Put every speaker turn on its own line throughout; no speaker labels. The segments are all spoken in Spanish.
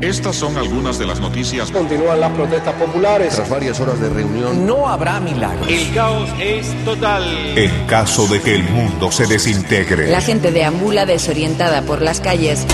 Estas son algunas de las noticias.
Continúan las protestas populares.
Tras varias horas de reunión,
no habrá milagros.
El caos es total.
En caso de que el mundo se desintegre.
La gente deambula desorientada por las calles.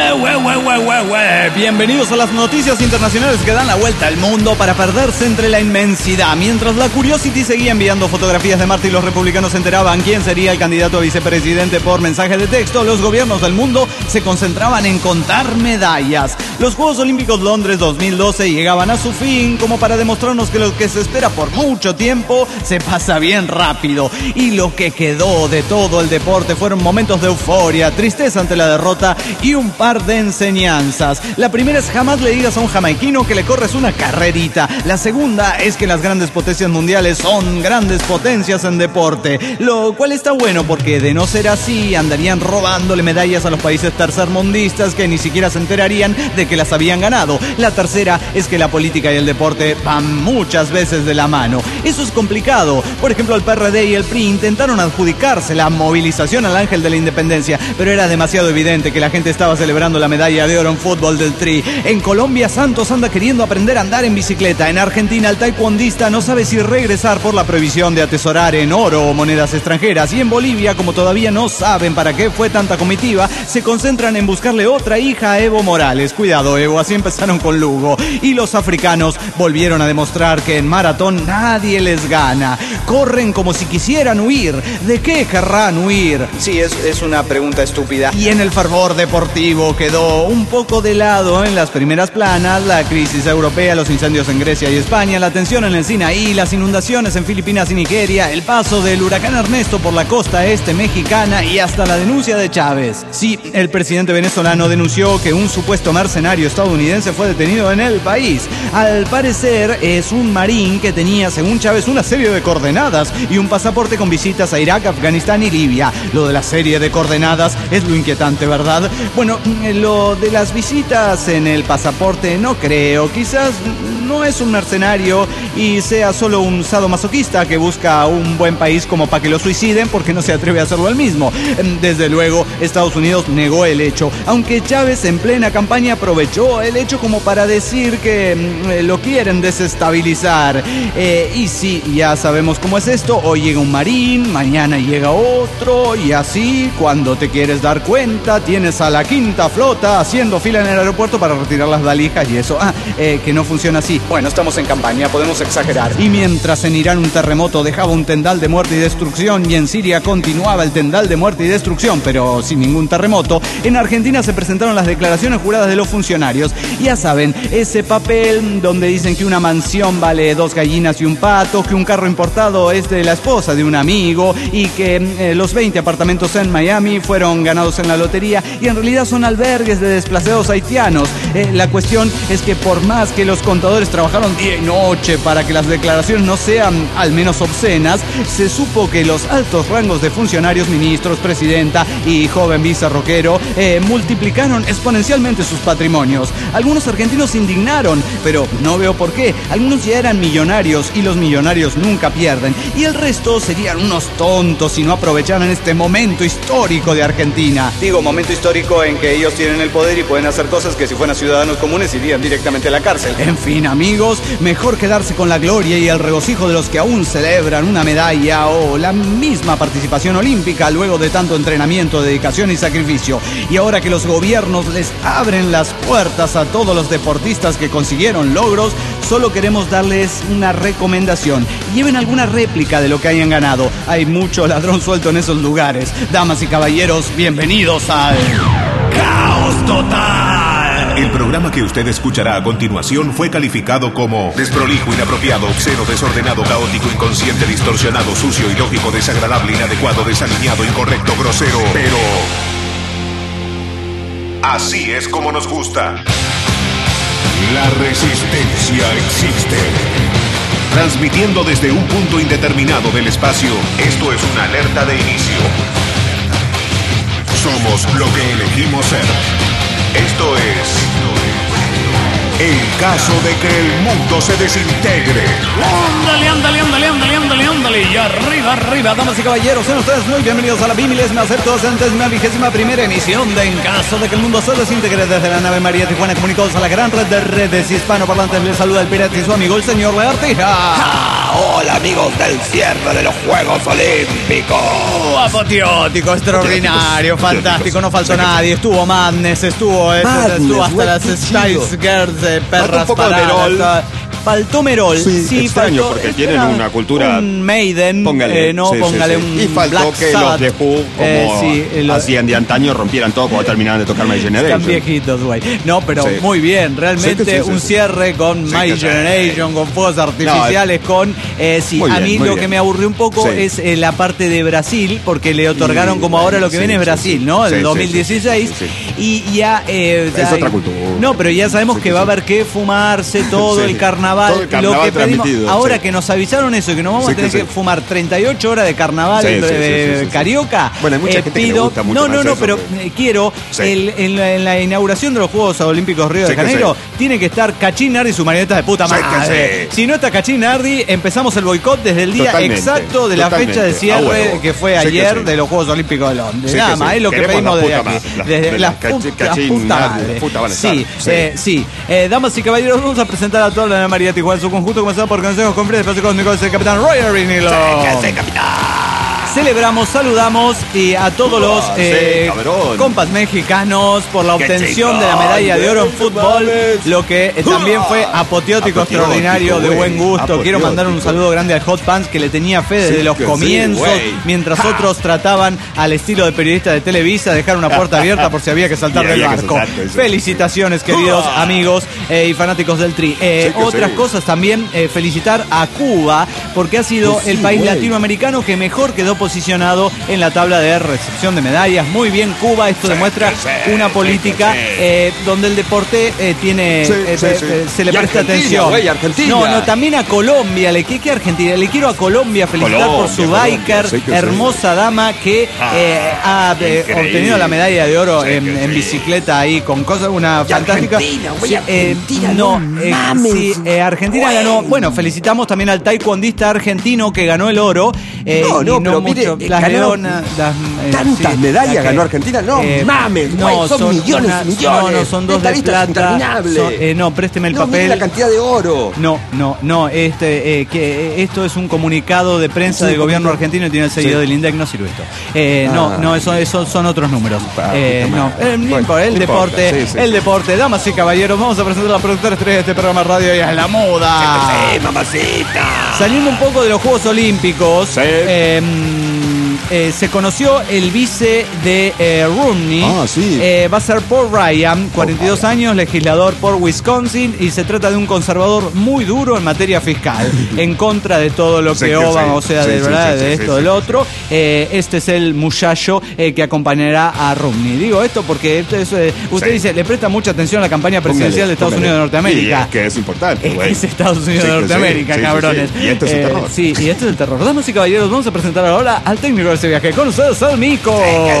Bienvenidos a las noticias internacionales que dan la vuelta al mundo para perderse entre la inmensidad. Mientras la Curiosity seguía enviando fotografías de Marte y los republicanos se enteraban quién sería el candidato a vicepresidente por mensaje de texto, los gobiernos del mundo se concentraban en contar medallas. Los Juegos Olímpicos Londres 2012 llegaban a su fin como para demostrarnos que lo que se espera por mucho tiempo se pasa bien rápido. Y lo que quedó de todo el deporte fueron momentos de euforia, tristeza ante la derrota y un par de enseñanzas. La primera es: jamás le digas a un jamaiquino que le corres una carrerita. La segunda es que las grandes potencias mundiales son grandes potencias en deporte, lo cual está bueno porque de no ser así andarían robándole medallas a los países tercermundistas que ni siquiera se enterarían de que las habían ganado. La tercera es que la política y el deporte van muchas veces de la mano. Eso es complicado. Por ejemplo, el PRD y el PRI intentaron adjudicarse la movilización al Ángel de la Independencia, pero era demasiado evidente que la gente estaba celebrando la medalla de oro en fútbol del Tri. En Colombia, Santos anda queriendo aprender a andar en bicicleta. En Argentina, el taekwondista no sabe si regresar por la prohibición de atesorar en oro o monedas extranjeras. Y en Bolivia, como todavía no saben para qué fue tanta comitiva, se concentran en buscarle otra hija a Evo Morales. Cuidado, Evo, así empezaron con Lugo. Y los africanos volvieron a demostrar que en maratón nadie les gana. Corren como si quisieran huir. ¿De qué querrán huir? Sí, es una pregunta estúpida. Y en el fervor deportivo quedó un poco de lado en las primeras planas la crisis europea, los incendios en Grecia y España, la tensión en el Sinaí, las inundaciones en Filipinas y Nigeria, el paso del huracán Ernesto por la costa este mexicana y hasta la denuncia de Chávez. Sí, el presidente venezolano denunció que un supuesto mercenario estadounidense fue detenido en el país. Al parecer es un marín que tenía, según Chávez, una serie de coordenadas y un pasaporte con visitas a Irak, Afganistán y Libia. Lo de la serie de coordenadas es lo inquietante, ¿verdad? Bueno, lo de las visitas en el pasaporte no creo. Quizás no es un mercenario y sea solo un sadomasoquista que busca un buen país como para que lo suiciden porque no se atreve a hacerlo él mismo. Desde luego, Estados Unidos negó el hecho, aunque Chávez en plena campaña aprovechó el hecho como para decir que lo quieren desestabilizar. Y sí, ya sabemos cómo es esto. Hoy llega un marín, mañana llega otro y así, cuando te quieres dar cuenta, tienes a la quinta flota haciendo fila en el aeropuerto para retirar las valijas y eso. Que no funciona así. Bueno, estamos en campaña, podemos exagerar. Y mientras en Irán un terremoto dejaba un tendal de muerte y destrucción y en Siria continuaba el tendal de muerte y destrucción, pero sin ningún terremoto, en Argentina se presentaron las declaraciones juradas de los funcionarios. Ya saben, ese papel donde dicen que una mansión vale 2 gallinas y un pato, que un carro importado es de la esposa de un amigo y que los 20 apartamentos en Miami fueron ganados en la lotería y en realidad son albergues de desplazados haitianos. La cuestión es que por más que los contadores trabajaron día y noche para que las declaraciones no sean al menos obscenas, se supo que los altos rangos de funcionarios, ministros, presidenta y joven vicerroquero multiplicaron exponencialmente sus patrimonios. Algunos argentinos se indignaron, pero no veo por qué. Algunos ya eran millonarios y los millonarios nunca pierden. Y el resto serían unos tontos si no aprovecharan este momento histórico de Argentina. Digo, momento histórico en que ellos tienen el poder y pueden hacer cosas que si fueran ciudadanos comunes irían directamente a la cárcel. En fin, amigos, mejor quedarse con la gloria y el regocijo de los que aún celebran una medalla o la misma participación olímpica luego de tanto entrenamiento, dedicación y sacrificio. Y ahora que los gobiernos les abren las puertas a todos los deportistas que consiguieron logros, solo queremos darles una recomendación. Lleven alguna réplica de lo que hayan ganado. Hay mucho ladrón suelto en esos lugares. Damas y caballeros, bienvenidos al Caos Total.
El programa que usted escuchará a continuación fue calificado como desprolijo, inapropiado, obsceno, desordenado, caótico, inconsciente, distorsionado, sucio, ilógico, desagradable, inadecuado, desalineado, incorrecto, grosero. Pero así es como nos gusta. La resistencia existe. Transmitiendo desde un punto indeterminado del espacio, esto es una alerta de inicio. Somos lo que elegimos ser. Esto es En caso de que el mundo se desintegre.
Ándale. Y arriba, damas y caballeros, sean ustedes muy bienvenidos a la bimilésima, centésima, 21ª emisión de En caso de que el mundo se desintegre desde la nave María Tijuana, comunicados a la gran red de redes hispanoparlantes. Les saluda el pirata y su amigo, el señor Leartija.
Hola amigos del cierre de los Juegos Olímpicos.
Apoteótico, extraordinario, fantástico, no faltó nadie. Estuvo Madness, estuvo hasta las Spice Girls, perras paradas. Faltó Merol,
sí, extraño,
faltó,
porque tienen una cultura.
Un Maiden,
póngale,
póngale un.
Y faltó
Black
que
Sabbath,
los de Who, como hacían de antaño, rompieran todo cuando terminaban de tocar My Generation.
Están viejitos, güey. No, pero muy bien, realmente un cierre con My Generation, con fuegos artificiales, con. A mí lo que me aburrió un poco es la parte de Brasil, porque le otorgaron como ahora lo que viene es Brasil, ¿no? El 2016. Y ya.
Es otra cultura.
No, pero ya sabemos que va a haber que fumarse todo el carnaval.
Todo el carnaval
lo que pedimos, ahora
sí.
Que nos avisaron eso, que nos vamos a tener que fumar 38 horas de carnaval carioca.
Bueno, hay mucha gente que le gusta mucho más eso,
pero quiero en la inauguración de los Juegos Olímpicos Río de Janeiro tiene que estar Cachín Nardi y su marioneta de puta madre. Si no está Cachín Nardi, empezamos el boicot desde el día exacto de la fecha de cierre que fue ayer de los Juegos Olímpicos de Londres. Nada más, es lo que pedimos desde aquí. Desde la puta madre. Sí. Damas y caballeros, vamos a presentar a toda la María Tijuana en su conjunto, comenzando por consejos con Fred, espacio cósmico del capitán Roy Arvinilo. Celebramos, saludamos a todos los compas mexicanos por la obtención de la medalla de oro en fútbol, lo que también fue apoteótico, extraordinario, de buen gusto. Quiero mandar un saludo grande al Hot Pants, que le tenía fe desde los comienzos, mientras otros trataban al estilo de periodista de Televisa, dejar una puerta abierta por si había que saltar del barco. Felicitaciones, queridos amigos y fanáticos del Tri. Otras cosas también, felicitar a Cuba, porque ha sido el país latinoamericano que mejor quedó posicionado en la tabla de recepción de medallas. Muy bien, Cuba. Esto demuestra una política donde el deporte tiene se le presta atención. No, también a Colombia. ¿Qué Argentina? Le quiero a Colombia felicitar por su biker, hermosa dama que ha obtenido la medalla de oro en bicicleta ahí con cosas, una fantástica. Argentina ganó. Bueno, felicitamos también al taekwondista argentino que ganó el oro. Las leonas,
tantas medallas ganó Argentina. No mames, son millones y millones.
Son dos de plata. Présteme el papel.
Mire la cantidad de oro.
Esto es un comunicado de prensa del gobierno argentino y tiene el sello del INDEC, no sirve esto. Eso son otros números. El deporte, damas y caballeros, vamos a presentar a la productora estrella de este programa radio y a la moda.
Mamacita.
Saliendo un poco de los Juegos Olímpicos, se conoció el vice de Romney. Va a ser Paul Ryan, 42 años, legislador por Wisconsin, y se trata de un conservador muy duro en materia fiscal, en contra de todo lo que Obama, de esto, del otro. Este es el muchacho que acompañará a Romney. Digo esto porque usted dice, le presta mucha atención a la campaña presidencial de Estados Unidos de Norteamérica.
Y es que es importante, güey.
Es Estados Unidos de Norteamérica, cabrones.
Y esto es el terror.
Y este es el terror. Damas y caballeros, vamos a presentar ahora al técnico de ese viaje. Con ustedes, el Mico.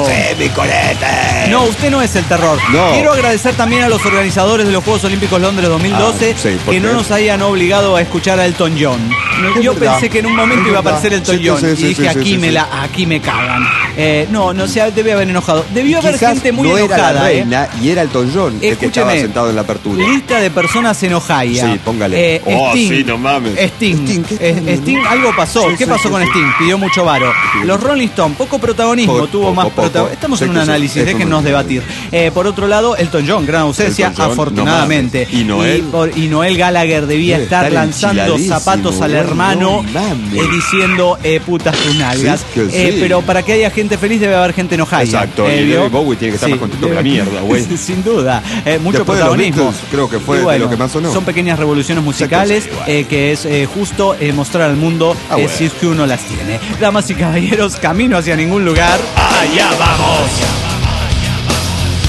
No, usted no es el terror. No. Quiero agradecer también a los organizadores de los Juegos Olímpicos Londres 2012 que no nos hayan obligado a escuchar a Elton John. Yo pensé que en un momento iba a aparecer Elton John y dije, aquí me cagan. Debe haber enojado. Debió haber gente muy enojada.
Era la reina y era Elton John el que estaba sentado en la apertura.
Lista de personas enojadas.
Sí, póngale.
Sting,
no mames.
Sting, algo pasó. ¿Qué pasó con Sting? Pidió mucho varo. Los Rolling Stones, poco protagonismo, tuvo más protagonismo. Estamos en un análisis, déjennos debatir. Por otro lado, Elton John, gran ausencia, afortunadamente.
Y
Noel Gallagher debía estar lanzando zapatos al hermano diciendo putas tus nalgas. Pero para que haya gente feliz debe haber gente enojada.
Exacto, y David Bowie tiene que estar más contento que la mierda, güey.
Sin duda, mucho
después
protagonismo.
De los Beatles, creo que fue de lo que más sonó.
Son pequeñas revoluciones musicales que es justo mostrar al mundo si es que uno las tiene. Damas y caballeros, camino hacia ningún lugar.
¡Allá vamos!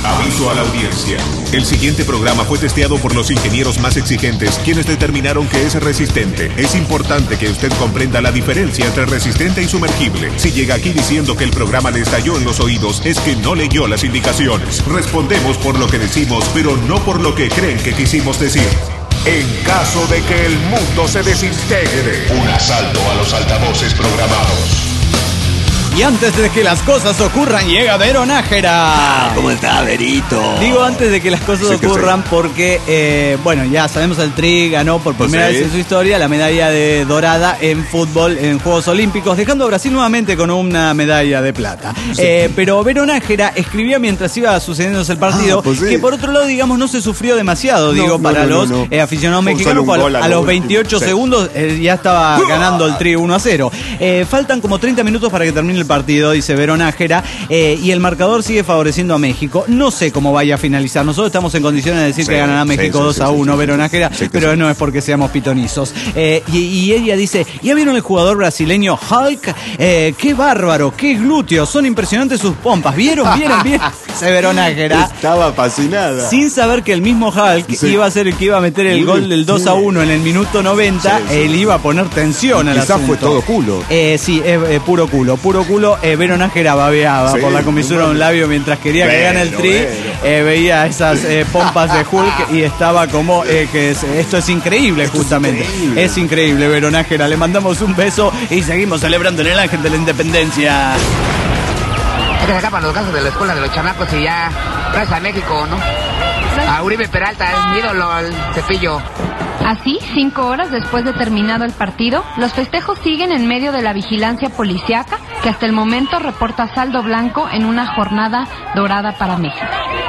Aviso a la audiencia. El siguiente programa fue testeado por los ingenieros más exigentes, quienes determinaron que es resistente. Es importante que usted comprenda la diferencia entre resistente y sumergible. Si llega aquí diciendo que el programa le estalló en los oídos, es que no leyó las indicaciones. Respondemos por lo que decimos, pero no por lo que creen que quisimos decir. En caso de que el mundo se desintegre, un asalto a los altavoces programados.
Y antes de que las cosas ocurran, llega Vero Nájera.
¿Cómo está, Verito?
Digo antes de que las cosas ocurran porque, bueno, ya sabemos, el Tri ganó por primera vez en su historia la medalla de dorada en fútbol en Juegos Olímpicos, dejando a Brasil nuevamente con una medalla de plata. Pero Vero Nájera escribía mientras iba sucediéndose el partido que por otro lado, digamos, no se sufrió demasiado, para los aficionados mexicanos. A los 28 segundos ya estaba ganando el Tri 1-0. Faltan como 30 minutos para que termine el partido, dice Vero Nájera, y el marcador sigue favoreciendo a México. No sé cómo vaya a finalizar. Nosotros estamos en condiciones de decir que ganará México 2-1, Vero Nájera, pero no es porque seamos pitonizos. Y ella dice, ¿ya vieron el jugador brasileño Hulk? ¡Qué bárbaro! ¡Qué glúteos! Son impresionantes sus pompas. ¿Vieron? Dice Vero Nájera.
Estaba fascinada.
Sin saber que el mismo Hulk iba a ser el que iba a meter el gol del 2-1 en el minuto 90. Él iba a poner tensión al asunto.
Quizás fue todo culo.
Sí, puro culo. Vero Nájera babeaba por la comisura de un labio mientras quería que gane el Tri. Veía esas pompas de Hulk y estaba como esto es increíble, justamente. Es increíble, Vero Nájera. Le mandamos un beso y seguimos celebrando en el Ángel de la Independencia.
Es que se acaban los casos de la escuela de los chamacos y ya gracias a México, ¿no? A Uribe Peralta, es mi ídolo, el Cepillo.
Así, 5 horas después de terminado el partido, los festejos siguen en medio de la vigilancia policíaca, que hasta el momento reporta saldo blanco en una jornada dorada para México.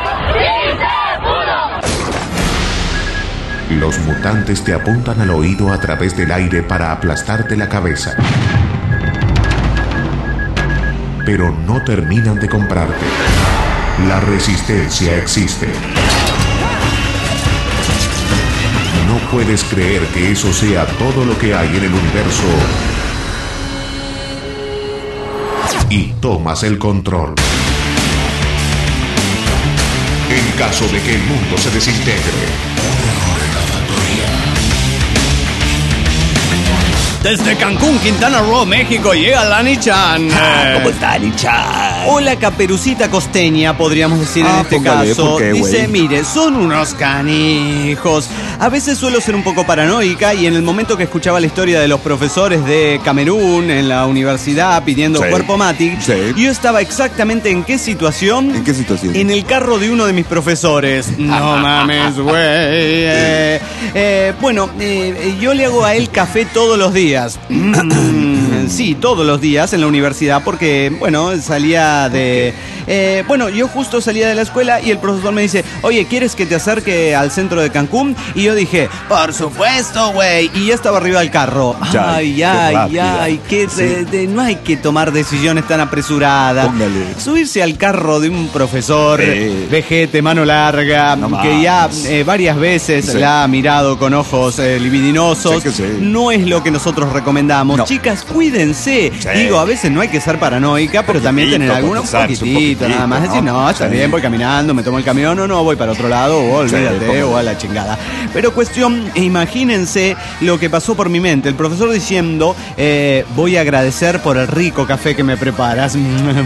Los mutantes te apuntan al oído a través del aire para aplastarte la cabeza. Pero no terminan de comprarte. La resistencia existe. No puedes creer que eso sea todo lo que hay en el universo. Y tomas el control. En caso de que el mundo se desintegre.
Desde Cancún, Quintana Roo, México, llega Lani-chan.
¿Cómo está, Lani-chan?
O la Caperucita Costeña, podríamos decir en este caso. Dice, mire, son unos canijos. A veces suelo ser un poco paranoica y en el momento que escuchaba la historia de los profesores de Camerún en la universidad pidiendo cuerpo Matic, yo estaba exactamente ¿en qué situación?
¿En qué situación?
En el carro de uno de mis profesores. No mames, güey. Bueno, yo le hago a él café todos los días. Sí, todos los días en la universidad porque, bueno, salía de... yo justo salía de la escuela y el profesor me dice, oye, ¿quieres que te acerque al centro de Cancún? Y yo dije, por supuesto, güey. Y ya estaba arriba del carro. No hay que tomar decisiones tan apresuradas. Póngale. Subirse al carro de un profesor vejete, mano larga, que ya varias veces la ha mirado con ojos libidinosos. No es lo que nosotros recomendamos. No. Chicas, cuídense. Digo, a veces no hay que ser paranoica, pero también tener algunos poquitito, nada más. Decir, no, está bien, voy caminando, me tomo el camión, no, voy para otro lado, o olvídate, o a la chingada. Pero cuestión, imagínense lo que pasó por mi mente. El profesor diciendo, voy a agradecer por el rico café que me preparas.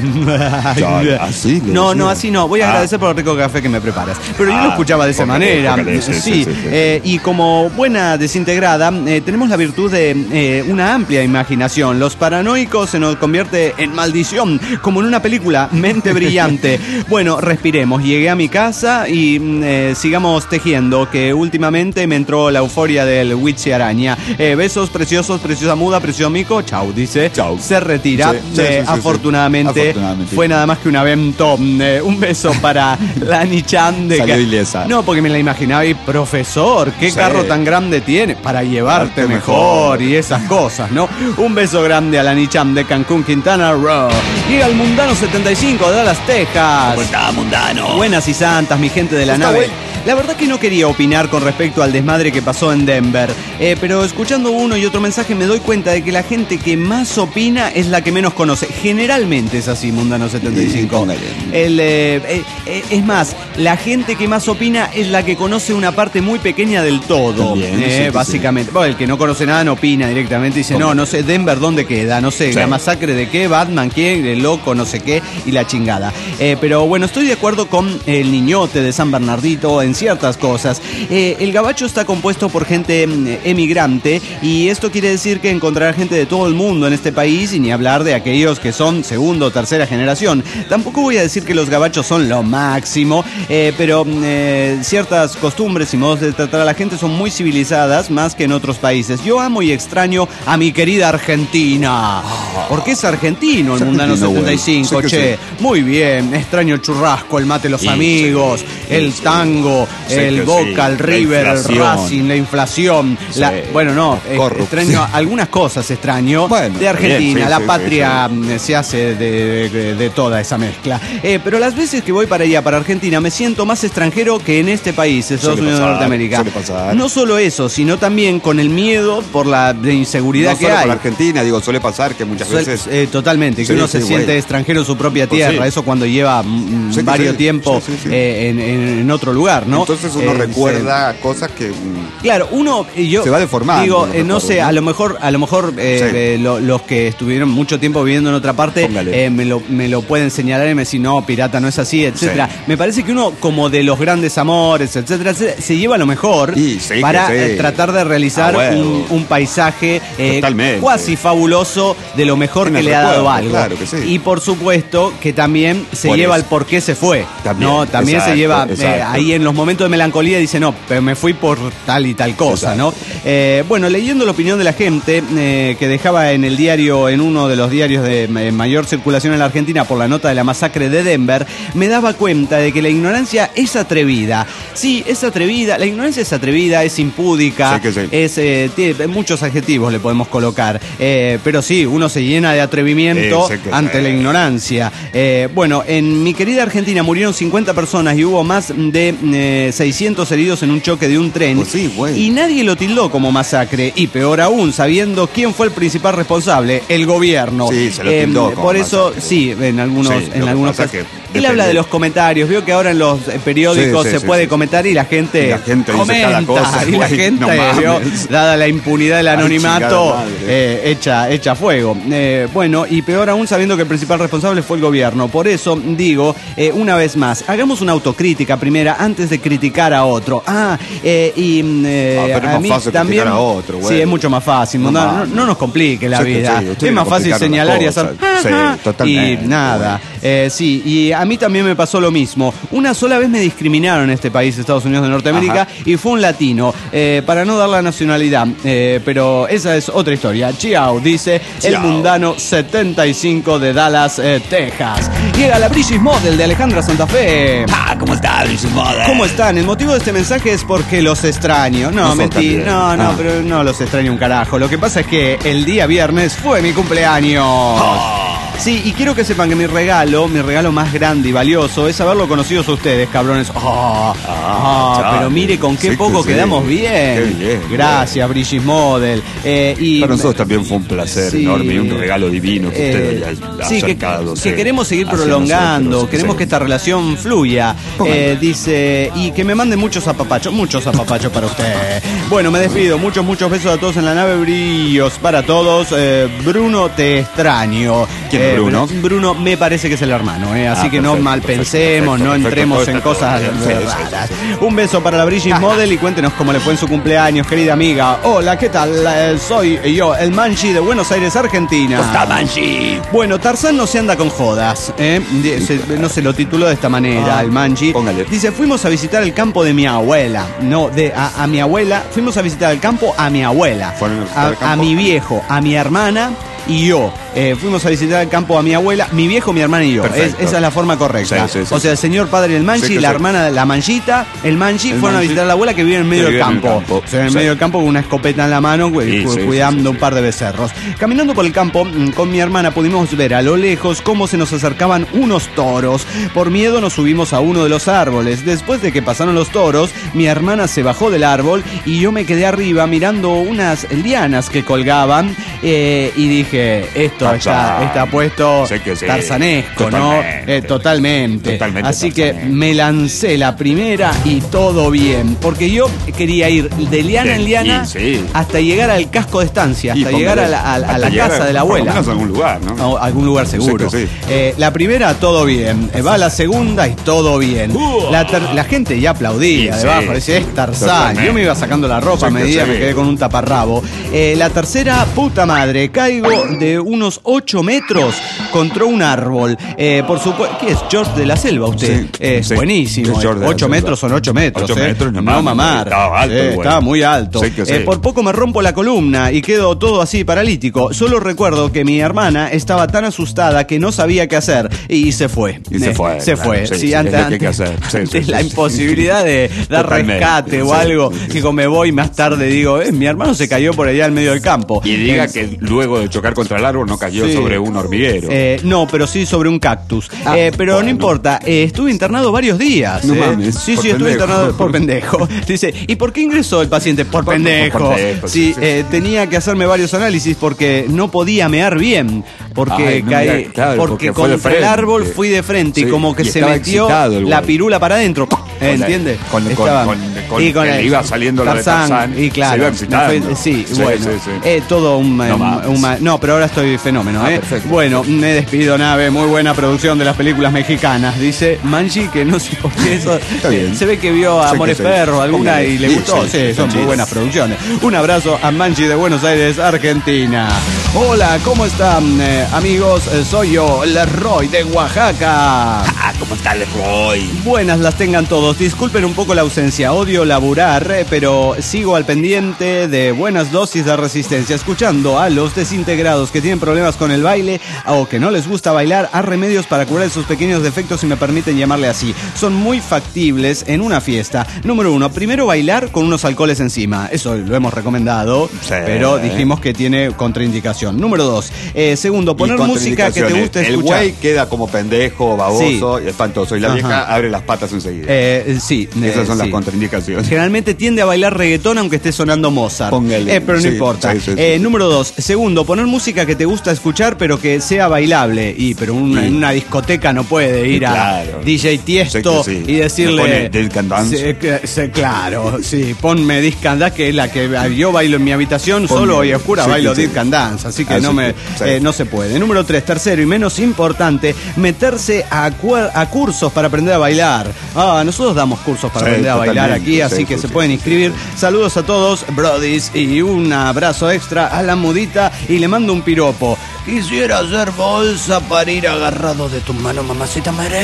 ¿Así?
No, así no. Voy a agradecer por el rico café que me preparas. Pero yo lo escuchaba de esa manera. Sí. Y como buena desintegrada, tenemos la virtud de una amplia imaginación. Los paranoicos se nos convierte en maldición, como en una película, Mente Brillante. Bueno, respiremos. Llegué a mi casa y sigamos tejiendo, que últimamente me entró la euforia del Witchy Araña. Besos preciosos, preciosa muda, precioso mico. Chau, dice. Chau. Se retira. Afortunadamente, fue nada más que un evento. Un beso para Lani-chan.
Salió ilesa.
No, porque me la imaginaba y profesor, ¿qué carro tan grande tiene? Para llevarte mejor y esas cosas, ¿no? Un beso grande a Lani-chan de Cancún, Quintana Roo. Y al Mundano 75 de Dallas, Texas.
¿Cómo está, Mundano?
Buenas y santas, mi gente de la nave. La verdad que no quería opinar con respecto al desmadre que pasó en Denver, pero escuchando uno y otro mensaje me doy cuenta de que la gente que más opina es la que menos conoce. Generalmente es así, Mundano 75. Es más, la gente que más opina es la que conoce una parte muy pequeña del todo, básicamente. Bueno, el que no conoce nada no opina directamente, dice, no sé, Denver, ¿dónde queda? No sé, la masacre de qué, Batman, quién, el loco, no sé qué, y la chingada. Pero bueno, estoy de acuerdo con el niñote de San Bernardito en ciertas cosas. El gabacho está compuesto por gente emigrante, y esto quiere decir que encontrará gente de todo el mundo en este país, y ni hablar de aquellos que son segunda o tercera generación. Tampoco voy a decir que los gabachos son lo máximo, pero ciertas costumbres y modos de tratar a la gente son muy civilizadas, más que en otros países. Yo amo y extraño a mi querida Argentina, porque es argentino el Mundano 75, che. Muy bien, extraño el churrasco, el mate de los amigos, el tango, el Boca, el River, el Racing, la inflación. Extraño algunas cosas, de Argentina. La patria se hace de toda esa mezcla. Pero las veces que voy para allá, para Argentina, me siento más extranjero que en este país, Estados Unidos de Norteamérica. No solo eso, sino también con el miedo por la inseguridad que hay. No solo
por Argentina, suele pasar que muchas veces...
Totalmente, que uno se siente extranjero en su propia tierra, eso cuando lleva varios tiempo en otro lugar, ¿no?
Entonces uno recuerda cosas que...
Claro,
se va deformando.
No sé, a lo mejor los que estuvieron mucho tiempo viviendo en otra parte me lo pueden señalar y me decir, no, pirata, no es así, etcétera. Me parece que uno, como de los grandes amores, etcétera, se lleva lo mejor para tratar de realizar un paisaje cuasi fabuloso de lo mejor que le ha dado algo.
Claro que sí.
Y por supuesto que también se lleva el por qué se fue. También se lleva ahí en los momentos de melancolía, dice, no, pero me fui por tal y tal cosa, ¿no? Bueno, leyendo la opinión de la gente que dejaba en el diario, en uno de los diarios de mayor circulación en la Argentina por la nota de la masacre de Denver, me daba cuenta de que la ignorancia es atrevida. Sí, es atrevida, la ignorancia es atrevida, es impúdica, tiene muchos adjetivos le podemos colocar, pero sí, uno se llena de atrevimiento ante la ignorancia. Bueno, en mi querida Argentina murieron 50 personas y hubo más de 600 heridos en un choque de un tren, y nadie lo tildó como masacre, y peor aún, sabiendo quién fue el principal responsable, el gobierno.
Sí, se lo tildó como
por eso,
masacre.
en algunos casos. Él habla de los comentarios, veo que ahora en los periódicos se puede comentar y la gente comenta, cada cosa, y la gente, dada la impunidad del anonimato, echa fuego. Bueno, y peor aún sabiendo que el principal responsable fue el gobierno. Por eso digo, una vez más, hagamos una autocrítica primera antes de criticar a otro.
Pero es más fácil también criticar a otro.
Sí, es mucho más fácil. No nos complique la vida. Es más fácil señalar y hacer
totalmente,
y nada. Y a mí también me pasó lo mismo. Una sola vez me discriminaron en este país, Estados Unidos de Norteamérica, y fue un latino, para no dar la nacionalidad, pero esa es otra historia. Chiao, dice el Mundano 75 de Dallas, Texas. Llega la British Model de Alejandra Santa Fe.
¿Cómo está, British Model?
¿Cómo están? El motivo de este mensaje es porque los extraño. No, mentira. No, pero no los extraño un carajo. Lo que pasa es que el día viernes fue mi cumpleaños. Sí, y quiero que sepan que mi regalo más grande y valioso es haberlo conocido a ustedes, cabrones. Pero mire con qué poco quedamos bien.
Qué bien.
Gracias, British Model.
Para nosotros también fue un placer enorme y un regalo divino que usted haya acercado.
Que queremos seguir prolongando, queremos que esta relación fluya. Dice, y que me manden muchos apapachos para usted. Bueno, me despido. Muchos besos a todos en la nave. Brillos para todos. Bruno, te extraño.
¿Quién Bruno?
Bruno me parece que es el hermano, así que no mal pensemos, no entremos en cosas raras. Un beso para la British Model y cuéntenos cómo le fue en su cumpleaños, querida amiga. Hola, ¿qué tal? Soy yo, el Manchi de Buenos Aires, Argentina.
¿Cómo está, Manchi?
Bueno, Tarzán no se anda con jodas, no se lo tituló de esta manera, el Manchi.
Póngale.
Dice, fuimos a visitar el campo de mi abuela. No, a mi abuela. Fuimos a visitar el campo a mi abuela. A mi viejo, a mi hermana y yo. fuimos a visitar el campo a mi abuela, mi viejo, mi hermana y yo. Esa es la forma correcta. Sí, o sea, el señor padre del Manchi, la hermana, la Manchita, el Manchi, fueron a visitar a la abuela que vive en medio del campo. O sea, en medio del campo con una escopeta en la mano, cuidando un par de becerros. Caminando por el campo con mi hermana pudimos ver a lo lejos cómo se nos acercaban unos toros. Por miedo nos subimos a uno de los árboles. Después de que pasaron los toros, mi hermana se bajó del árbol y yo me quedé arriba mirando unas lianas que colgaban y dije, esto está puesto tarzanesco, ¿no? Totalmente. Así que me lancé la primera y todo bien, porque yo quería ir de liana en liana hasta llegar al casco de estancia, hasta llegar a la casa de la abuela.
Por lo menos a algún lugar, ¿no?
Algún lugar seguro. La primera, todo bien. Va la segunda y todo bien. La gente ya aplaudía debajo, decía, es Tarzán. Yo me iba sacando la ropa a medida me quedé con un taparrabo. La tercera, puta madre, caigo de unos 8 metros contra un árbol. Por supuesto, ¿qué es? George de la Selva, usted. Es buenísimo. 8 metros son 8 metros.
8 metros,
no mamar.
Estaba alto,
estaba muy alto. Por poco me rompo la columna y quedo todo así paralítico. Solo recuerdo que mi hermana estaba tan asustada que no sabía qué hacer y se fue. Se fue. Sí, ante la imposibilidad de dar rescate o algo, digo, me voy más tarde, digo, mi hermano se cayó por allá en medio del campo.
Y diga que luego de chocar contra el árbol no cayó sobre un hormiguero.
No, pero sí sobre un cactus. Pero no importa, estuve internado varios días.
No mames.
Sí, estuve internado por pendejo. Dice, ¿y por qué ingresó el paciente? Por pendejo. Sí, tenía que hacerme varios análisis porque no podía mear bien. Porque porque contra el árbol fui de frente y como que se metió la pirula para adentro. ¿Entiendes?
Con que iba saliendo la de Tarzán.
Y claro, todo no, pero ahora estoy fenómeno.
Perfecto.
Bueno, me despido, nave. Muy buena producción de las películas mexicanas. Dice Manchi que no sé por qué eso.
Está bien.
Se ve que vio a Amores Perros alguna y le gustó. Sí, son muy buenas producciones. Un abrazo a Manchi de Buenos Aires, Argentina. Hola, ¿cómo están, amigos? Soy yo, Leroy de Oaxaca.
¿Cómo está Leroy?
Buenas las tengan todos. Disculpen un poco la ausencia. Odio laburar, pero sigo al pendiente de buenas dosis de resistencia, escuchando a los desintegrados que tienen problemas con el baile o que no les gusta bailar, a remedios para curar sus pequeños defectos, si me permiten llamarle así. Son muy factibles en una fiesta. Número 1, primero bailar con unos alcoholes encima. Eso lo hemos recomendado, pero dijimos que tiene contraindicación. Número 2, segundo, poner música que te guste escuchar.
El güey queda como pendejo, baboso y espantoso, y la vieja abre las patas enseguida. Esas son las contraindicaciones.
Generalmente tiende a bailar reggaetón aunque esté sonando Mozart. Pero no importa. Número 2, segundo, poner música que te gusta escuchar pero que sea bailable. Pero en una discoteca no puede ir a DJ Tiesto y decirle
Disc and Dance.
Claro, ponme Disc and Dance, que es la que yo bailo en mi habitación solo y oscura, bailo Disc and Dance, así que no se puede. Número 3, tercero y menos importante, meterse a cursos para aprender a bailar. Nosotros damos cursos para aprender a bailar aquí, así que se pueden inscribir. Saludos a todos, brodis, y un abrazo extra a la mudita y le mando un piropo. Quisiera hacer bolsa para ir agarrado de tu mano, mamacita Maré.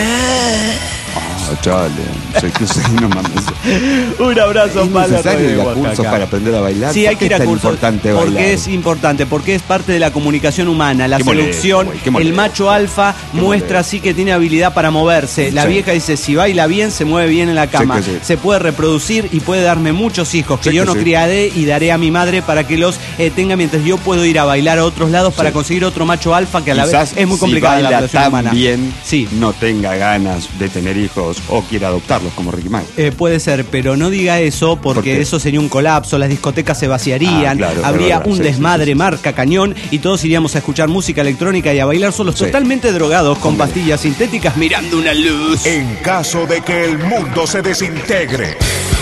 Chale, no mames.
Un abrazo para
ir a cursos para aprender a bailar.
Sí, hay que ir a cursos. Porque es importante, porque es parte de la comunicación humana, la seducción. El macho alfa muestra así que tiene habilidad para moverse. La vieja dice, si baila bien, se mueve bien en la cama. Se puede reproducir y puede darme muchos hijos que yo no criaré y daré a mi madre para que los tenga, mientras yo puedo ir a bailar a otros lados para conseguir otro macho alfa, que a la vez es muy complicado la relación humana.
Bien, no tenga ganas de tener hijos o quiera adoptarlos como Ricky Martin.
Puede ser, pero no diga eso porque eso sería un colapso, las discotecas se vaciarían, habría un desmadre marca cañón y todos iríamos a escuchar música electrónica y a bailar solos totalmente drogados con pastillas sintéticas mirando una luz.
En caso de que el mundo se desintegre.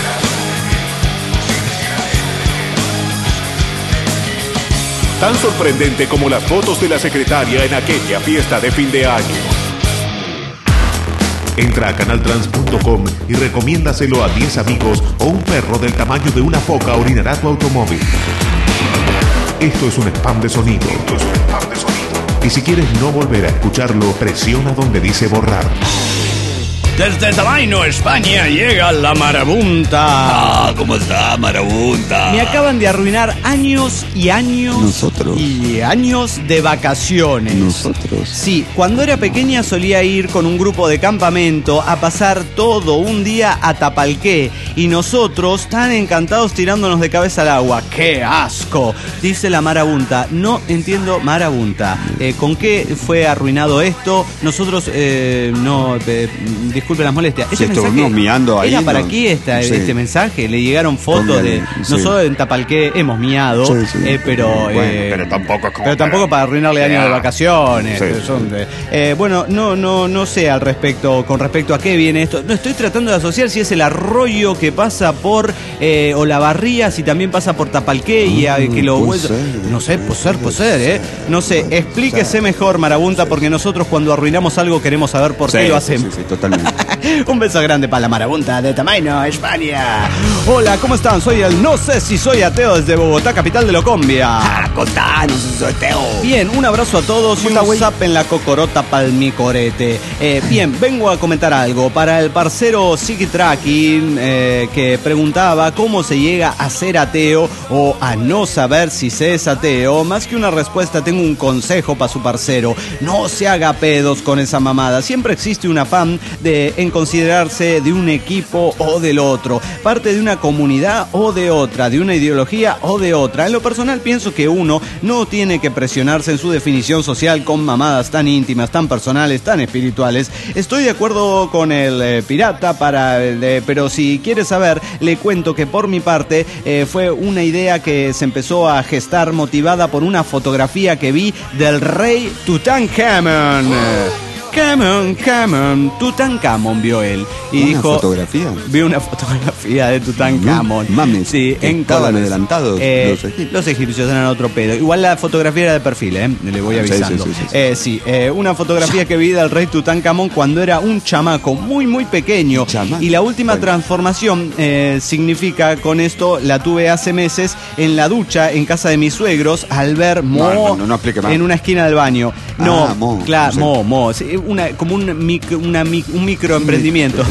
Tan sorprendente como las fotos de la secretaria en aquella fiesta de fin de año. Entra a canaltrans.com y recomiéndaselo a 10 amigos o un perro del tamaño de una foca orinará tu automóvil. Esto es un spam de sonido. Y si quieres no volver a escucharlo, presiona donde dice borrar.
Desde Tamaino, España, llega la marabunta.
¿Cómo está, marabunta?
Me acaban de arruinar años y años.
Nosotros.
Y años de vacaciones.
Nosotros.
Sí, cuando era pequeña solía ir con un grupo de campamento a pasar todo un día a Tapalqué. Y nosotros tan encantados tirándonos de cabeza al agua. ¡Qué asco! Dice la marabunta. No entiendo, marabunta. ¿Con qué fue arruinado esto? Nosotros, disculpe las molestias.
Si estuvimos miando ahí.
¿Era para aquí este mensaje? Le llegaron fotos de... Nosotros en Tapalqué hemos miado, pero...
pero tampoco es como...
Pero tampoco para arruinarle años de vacaciones. Bueno, no sé al respecto, con respecto a qué viene esto. No estoy tratando de asociar si es el arroyo que pasa por Olavarría, si también pasa por Tapalqué y que lo... No sé, puede ser, No sé, explíquese mejor, marabunta, porque nosotros cuando arruinamos algo queremos saber por qué lo hacemos.
Sí, totalmente.
Un beso grande para la marabunta de Tamaino, España. Hola, ¿cómo están? Soy el no sé si soy ateo desde Bogotá, capital de Locombia.
Contanos, soy ateo.
Bien, un abrazo a todos y un zap en la cocorota palmicorete. Bien, vengo a comentar algo para el parcero Siki Tracking que preguntaba cómo se llega a ser ateo o a no saber si se es ateo. Más que una respuesta, tengo un consejo para su parcero. No se haga pedos con esa mamada. Siempre existe un afán en considerarse de un equipo o del otro, parte de una comunidad o de otra, de una ideología o de otra. En lo personal pienso que uno no tiene que presionarse en su definición social con mamadas tan íntimas, tan personales, tan espirituales. Estoy de acuerdo con el pirata, pero si quiere saber, le cuento que por mi parte fue una idea que se empezó a gestar motivada por una fotografía que vi del rey Tutankamón. Tutankamón vio él y dijo...
¿Fotografía?
Vio una fotografía de Tutankamón.
Mames,
sí,
estaban adelantados
los egipcios eran otro pedo. Igual la fotografía era de perfil, le voy avisando. Una fotografía que vi del rey Tutankamón cuando era un chamaco muy muy pequeño. Y la última transformación significa, con esto la tuve hace meses en la ducha en casa de mis suegros al ver Mo en una esquina del baño. Mo. Sí, como un microemprendimiento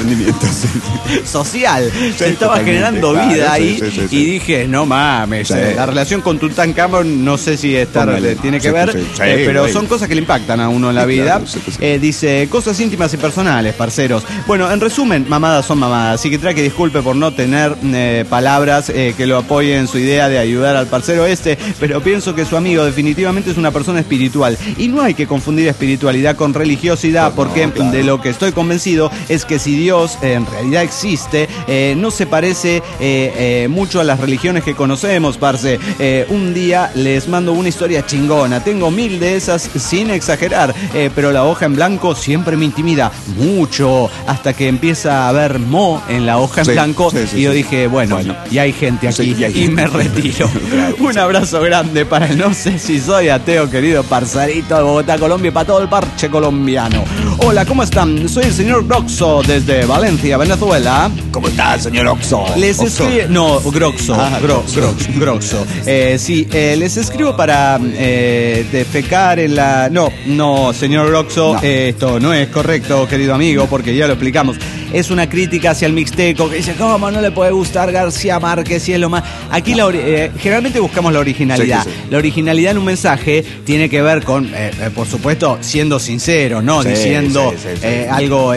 social. Se estaba generando vida ahí y dije, no mames, la relación con Tutankamón no sé si tiene que ver, pero son cosas que le impactan a uno en la vida. Dice, cosas íntimas y personales, parceros. Bueno, en resumen, mamadas son mamadas. Así que trae disculpe por no tener palabras que lo apoyen en su idea de ayudar al parcero pero pienso que su amigo definitivamente es una persona espiritual y no hay que confundir espiritualidad con religiosidad, porque de lo que estoy convencido es que si Dios en realidad existe, no se parece mucho a las religiones que conocemos, parce. Un día les mando una historia chingona, tengo 1000 de esas sin exagerar, pero la hoja en blanco siempre me intimida mucho, hasta que empieza a haber Mo en la hoja en blanco y yo dije, bueno, y hay gente aquí y me retiro. Un abrazo grande para el no sé si soy ateo, querido parcerito de Bogotá, Colombia, y para todo el parche colombiano. Hola, ¿cómo están? Soy el señor Groxo desde Valencia, Venezuela.
¿Cómo está, señor Oxo?
Groxo. Groxo. Les escribo para defecar en la... No, señor Groxo, esto no es correcto, querido amigo, porque ya lo explicamos. Es una crítica hacia el mixteco que dice, ¿cómo no le puede gustar García Márquez si es lo más...? Aquí generalmente buscamos la originalidad. La originalidad en un mensaje tiene que ver con, por supuesto, siendo sincero, ¿no? Diciendo algo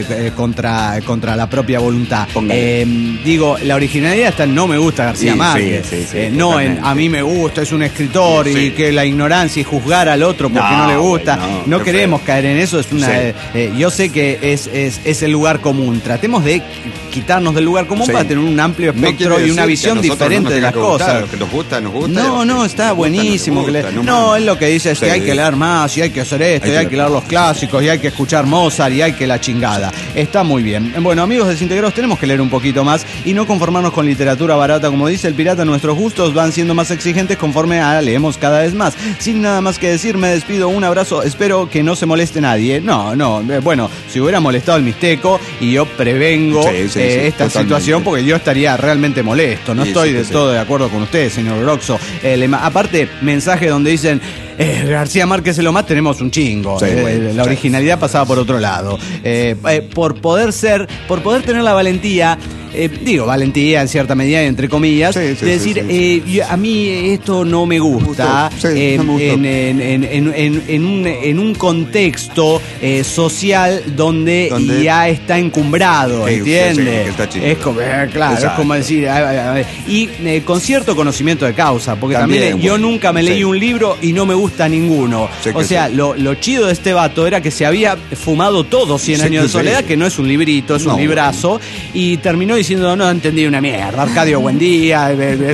contra la propia voluntad. Digo, la originalidad está en no me gusta García Márquez. No en a mí me gusta, es un escritor y que la ignorancia y juzgar al otro porque no le gusta. No queremos caer en eso. Es una. Yo sé que es el lugar común. Tratemos de quitarnos del lugar común para tener un amplio espectro y una visión diferente de las cosas.
Lo que nos gusta.
No, está buenísimo. No, es lo que dice es que hay que leer más y hay que hacer esto y hay que leer los clásicos y hay que escuchar Mozart y hay que la chingada. Está muy bien. Bueno, amigos desintegrados, tenemos que leer un poquito más y no conformarnos con literatura barata. Como dice el pirata, nuestros gustos van siendo más exigentes conforme leemos cada vez más. Sin nada más que decir, me despido. Un abrazo. Espero que no se moleste nadie. Bueno, si hubiera molestado el mixteco y yo prevengo esta situación porque yo estaría realmente molesto. No estoy del todo de acuerdo con usted, señor Groxo. Aparte, mensaje donde dicen García Márquez en lo más tenemos un chingo.
Sí,
La originalidad pasaba por otro lado. Por poder tener la valentía. Valentía en cierta medida, entre comillas, de decir, a mí esto no me gusta, en un contexto social donde ya está encumbrado, ¿entiendes? Es como, claro, es como decir, y con cierto conocimiento de causa, porque también yo nunca me leí un libro y no me gusta ninguno. O sea, lo chido de este vato era que se había fumado todo 100 años de soledad, que no es un librito, es un librazo, y terminó diciendo, no entendí una mierda, Arcadio Buendía,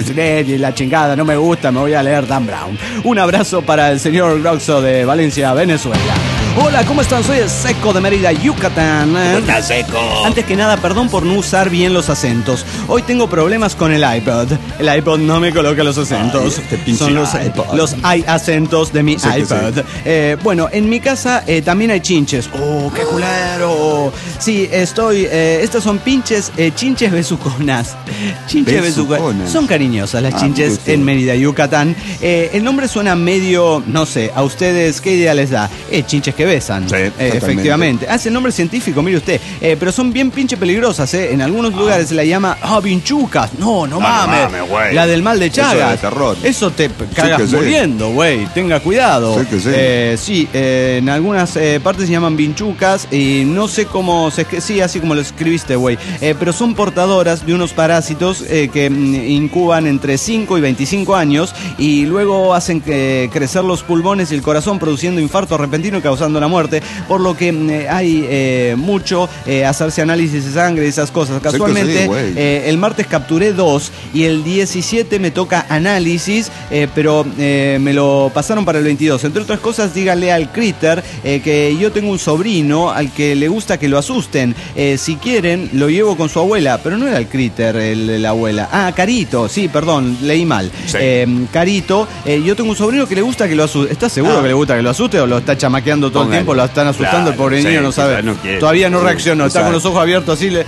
la chingada, no me gusta, me voy a leer Dan Brown. Un abrazo para el señor Groxo de Valencia, Venezuela. Hola, ¿cómo están? Soy el Seco de Mérida, Yucatán.
¿Cómo estás, Seco?
Antes que nada, perdón por no usar bien los acentos. Hoy tengo problemas con el iPod. El iPod no me coloca los acentos. Son los acentos de mi iPod. Bueno, en mi casa también hay chinches. ¡Oh, qué culero! Sí, estas son chinches besuconas. Chinches besuconas. Son cariñosas las chinches en Mérida, Yucatán. El nombre suena medio, no sé, ¿a ustedes qué idea les da? Chinches que besan, efectivamente. Es el nombre científico, mire usted. Pero son bien pinche peligrosas, En algunos lugares se la llama vinchucas. No mames. La del mal de Chagas. Eso te cagas muriendo, güey. Tenga cuidado. Sí, en algunas partes se llaman vinchucas y no sé cómo sí, así como lo escribiste, güey. Pero son portadoras de unos parásitos que incuban entre 5 y 25 años y luego hacen crecer los pulmones y el corazón, produciendo infarto repentino y causando la muerte, por lo que hay mucho hacerse análisis de sangre y esas cosas. Casualmente, el martes capturé 2 y el 17 me toca análisis, pero me lo pasaron para el 22. Entre otras cosas, díganle al Critter que yo tengo un sobrino al que le gusta que lo asusten. Si quieren, lo llevo con su abuela, pero no era el Critter, la abuela. Carito, sí, perdón, leí mal. Carito, yo tengo un sobrino que le gusta que lo asuste. ¿Estás seguro que le gusta que lo asuste o lo está chamaqueando todo el tiempo? Lo están asustando, el pobre niño no sabe. Todavía no reaccionó, está con los ojos abiertos así.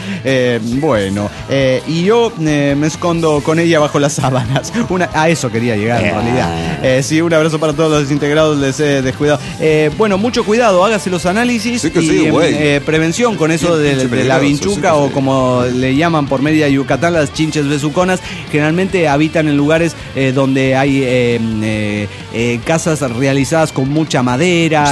Y yo me escondo con ella bajo las sábanas. A eso quería llegar en realidad. Sí, un abrazo para todos los desintegrados descuidados. Bueno, mucho cuidado, hágase los análisis y prevención con eso de la vinchuca o como le llaman por Mérida y Yucatán, las chinches besuconas. Generalmente habitan en lugares donde hay casas realizadas con mucha madera,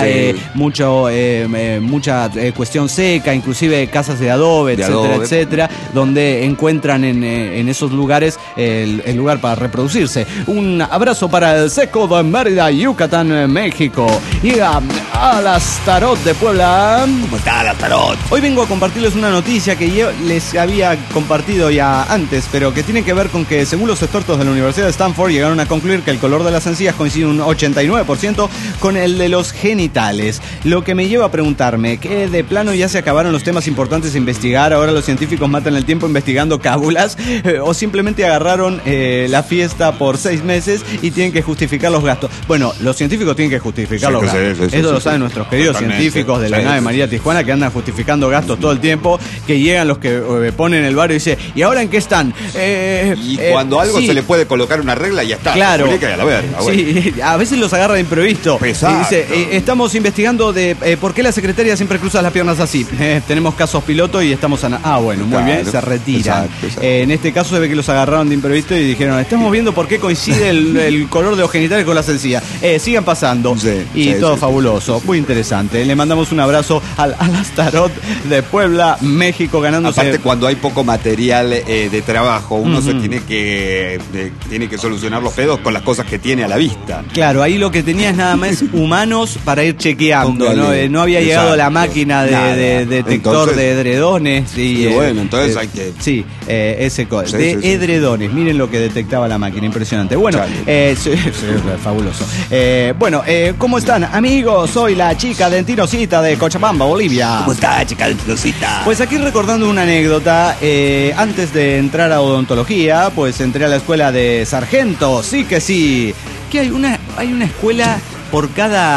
mucha cuestión seca, inclusive casas de adobe, etcétera, donde encuentran en esos lugares el lugar para reproducirse. Un abrazo para el Seco de Mérida, Yucatán, México. Y a las Tarot de Puebla.
¿Cómo está la Tarot?
Hoy vengo a compartirles una noticia que yo les había compartido ya antes, pero que tiene que ver con que, según los expertos de la Universidad de Stanford, llegaron a concluir que el color de las encías coincide un 89% con el de los genitales. Lo que me lleva a preguntarme, ¿que de plano ya se acabaron los temas importantes a investigar? ¿Ahora los científicos matan el tiempo investigando cábulas? ¿O simplemente agarraron la fiesta por 6 meses y tienen que justificar los gastos? Bueno, los científicos tienen que justificar los gastos. Eso lo saben nuestros queridos científicos de la nave María Tijuana, que andan justificando gastos todo el tiempo, que llegan los que ponen el barrio y dicen, ¿y ahora en qué están?
Cuando algo se le puede colocar una regla, ya está.
Claro.
A la verga,
sí, a veces los agarra de imprevisto.
Exacto.
Y dice, estamos investigando de por qué la secretaria siempre cruza las piernas así. Tenemos casos piloto y estamos bueno, muy bien, se retiran. Exacto. En este caso se ve que los agarraron de imprevisto y dijeron, estamos viendo por qué coincide el color de los genitales con las encías. Sigan pasando. Todo fabuloso, muy interesante. Le mandamos un abrazo a las Tarot de Puebla, México, ganándose.
Aparte, cuando hay poco material de trabajo, uno se tiene que solucionar los pedos con las cosas que tiene a la vista.
Claro, ahí lo que tenía es nada más humanos para ir chequeando, ¿no? Había llegado la máquina de detector de edredones. Y
bueno, entonces hay que...
Sí, edredones. Miren lo que detectaba la máquina, impresionante. Bueno, fabuloso. ¿Cómo están, amigos? Soy la chica Dentinocita de Cochabamba, Bolivia.
¿Cómo está, chica Dentinocita?
Pues aquí recordando una anécdota, antes de entrar a odontología, pues entré a la escuela de sargento. Sí que sí. Que hay una escuela por cada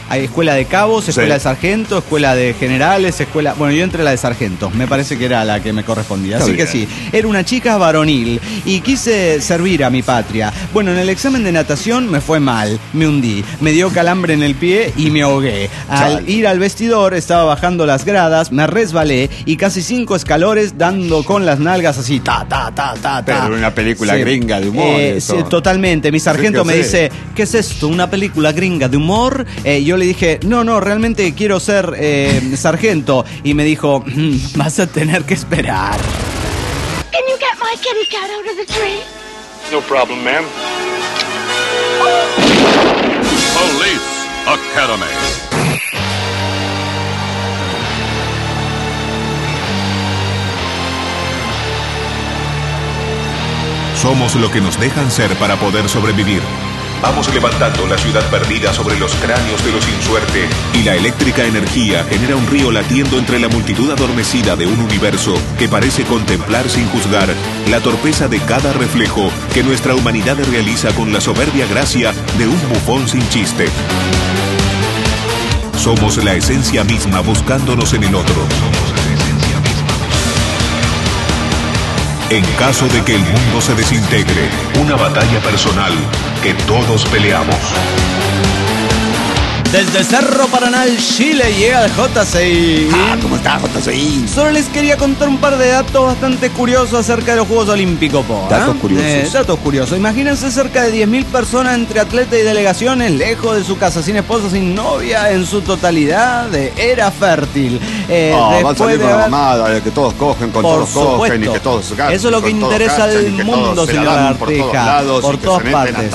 hay escuela de cabos, escuela de sargentos, escuela de generales, escuela... Bueno, yo entré a la de sargentos, me parece que era la que me correspondía. Así que sí, era una chica varonil y quise servir a mi patria. Bueno, en el examen de natación me fue mal, me hundí, me dio calambre en el pie y me ahogué. Al ir al vestidor estaba bajando las gradas, me resbalé y casi 5 escalones dando con las nalgas así,
Pero una película gringa de humor.
Sí, totalmente. Mi sargento me dice, ¿qué es esto? ¿Una película gringa de humor? Yo le dije, no, realmente quiero ser sargento. Y me dijo, vas a tener que esperar.
Can you get my kitty cat out of the tree?
No problem, ma'am.
Police Academy.
Somos lo que nos dejan ser para poder sobrevivir. Vamos levantando la ciudad perdida sobre los cráneos de los sin suerte, y la eléctrica energía genera un río latiendo entre la multitud adormecida de un universo que parece contemplar sin juzgar la torpeza de cada reflejo que nuestra humanidad realiza con la soberbia gracia de un bufón sin chiste. Somos la esencia misma buscándonos en el otro. En caso de que el mundo se desintegre, una batalla personal que todos peleamos.
Desde Cerro Paranal, Chile, llega el JCI.
¿Cómo está, JCI?
Solo les quería contar un par de datos bastante curiosos acerca de los Juegos Olímpicos,
Datos curiosos.
Datos curiosos. Imagínense cerca de 10.000 personas entre atletas y delegaciones, lejos de su casa, sin esposa, sin novia, en su totalidad de era fértil.
Va a salir con la mamada de que todos cogen, con todos cogen y que todos ganan.
Eso es lo que interesa al mundo, señor Arteja. Por todas partes.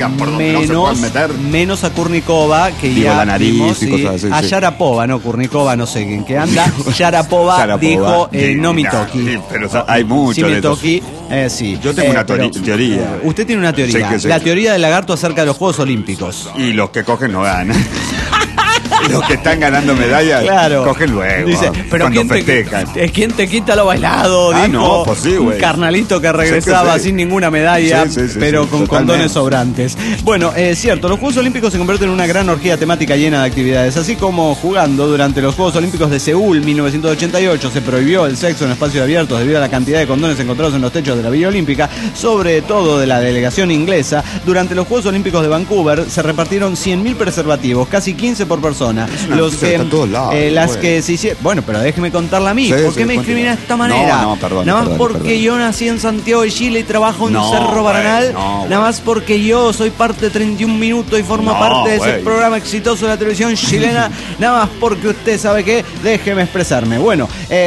Menos a Kurnikova, que
la nariz vimos,
y cosas así. A Sharapova, no, Kurnikova, no sé en qué anda. Sharapova dijo no me toqui.
Pero hay mucho de eso.
Sí.
Yo tengo una teoría.
Usted tiene una teoría. La teoría del lagarto acerca de los Juegos Olímpicos.
Y los que cogen no ganan. Los que están ganando medallas cogen luego.
Dice, pero
cuando festejan.
¿Quién te quita lo bailado? Dijo
no, pues sí,
un carnalito que regresaba sin ninguna medalla, pero con condones sobrantes. Bueno, es cierto, los Juegos Olímpicos se convierten en una gran orgía temática llena de actividades. Así como jugando durante los Juegos Olímpicos de Seúl 1988 se prohibió el sexo en espacios abiertos debido a la cantidad de condones encontrados en los techos de la Villa Olímpica, sobre todo de la delegación inglesa. Durante los Juegos Olímpicos de Vancouver se repartieron 100.000 preservativos, casi 15 por persona. Los que, las que se hicieron. Bueno, pero déjeme contarla a mí. ¿Por qué me discrimina de esta manera?
Perdón.
Nada más porque yo nací en Santiago de Chile y trabajo en Cerro Paranal. Nada más porque yo soy parte de 31 Minutos y formo parte de ese programa exitoso de la televisión chilena. Nada más porque usted sabe que déjeme expresarme. Bueno,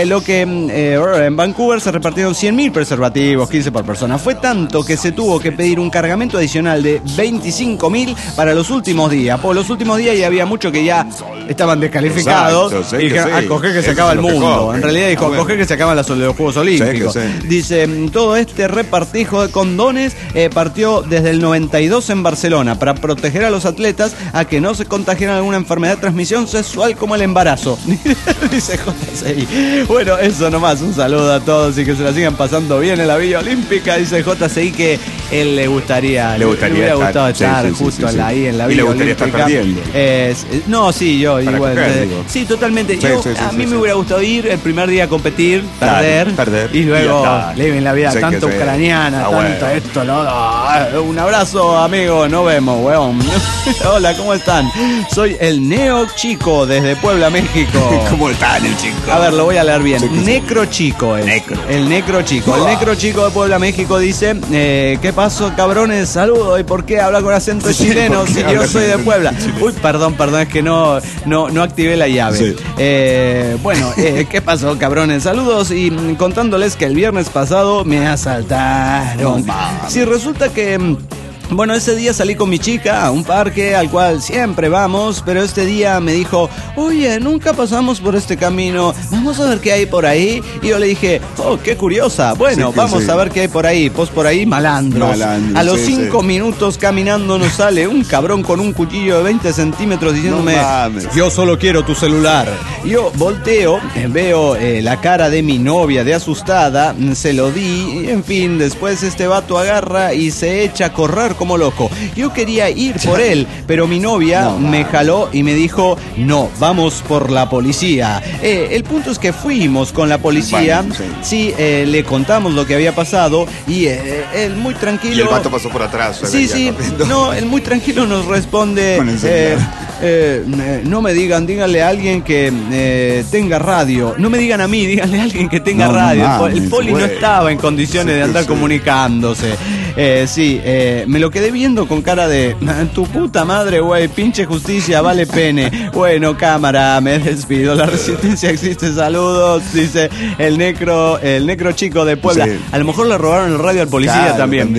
en Vancouver se repartieron 100.000 preservativos, 15 por persona. Fue tanto que se tuvo que pedir un cargamento adicional de 25.000 para los últimos días. Por los últimos días ya había mucho que ya estaban descalificados.
Exacto,
y dijeron, coger que se acaba el mundo. En realidad dijo, coger que se acaban los Juegos Olímpicos. Dice, todo este repartijo de condones partió desde el 92 en Barcelona para proteger a los atletas a que no se contagiaran alguna enfermedad de transmisión sexual como el embarazo. Dice JCI. Bueno, eso nomás. Un saludo a todos y que se la sigan pasando bien en la Villa Olímpica. Dice JCI que él le hubiera gustado estar justo ahí en la Villa Olímpica.
Estar perdiendo.
No, sí, yo
para
igual.
Coger,
sí, totalmente. A mí me hubiera gustado ir el primer día a competir, perder y luego leven la vida tanto ucraniana, tanto esto, ¿no? Un abrazo, amigo, nos vemos, weón. Hola, ¿cómo están? Soy el Neo Chico desde Puebla, México.
¿Cómo están el chico?
A ver, lo voy a leer bien. Necro Chico es. El Necro Chico. El Necro Chico de Puebla, México dice, ¿qué pasó, cabrones? Saludos. ¿Y por qué habla con acento chileno si yo soy de Puebla? Uy, perdón, es que no activé la llave. Bueno, ¿qué pasó, cabrones? Saludos y contándoles que el viernes pasado me asaltaron. Sí, resulta que... Bueno, ese día salí con mi chica a un parque al cual siempre vamos, pero este día me dijo, oye, nunca pasamos por este camino, vamos a ver qué hay por ahí. Y yo le dije, oh, qué curiosa. Bueno, vamos a ver qué hay por ahí. Pues por ahí malandros. A los 5 minutos caminando nos sale un cabrón con un cuchillo de 20 centímetros diciéndome, yo solo quiero tu celular. Yo volteo, veo la cara de mi novia de asustada, se lo di, y en fin, después este vato agarra y se echa a correr manejar como loco. Yo quería ir por él, pero mi novia me jaló y me dijo, no, vamos por la policía. El punto es que fuimos con la policía,
Bueno,
sí, le contamos lo que había pasado y él muy tranquilo...
Y el vato pasó por atrás.
Sí, no, él muy tranquilo nos responde, no me digan, díganle a alguien que tenga radio. No me digan a mí, díganle a alguien que tenga radio.
Mames,
el poli no estaba en condiciones de andar comunicándose. Me lo quedé viendo con cara de tu puta madre, güey, pinche justicia, vale pene. Bueno, cámara, me despido. La resistencia existe, saludos, dice el necro chico de Puebla.
Sí.
A lo mejor le robaron el radio al policía,
Claro,
también.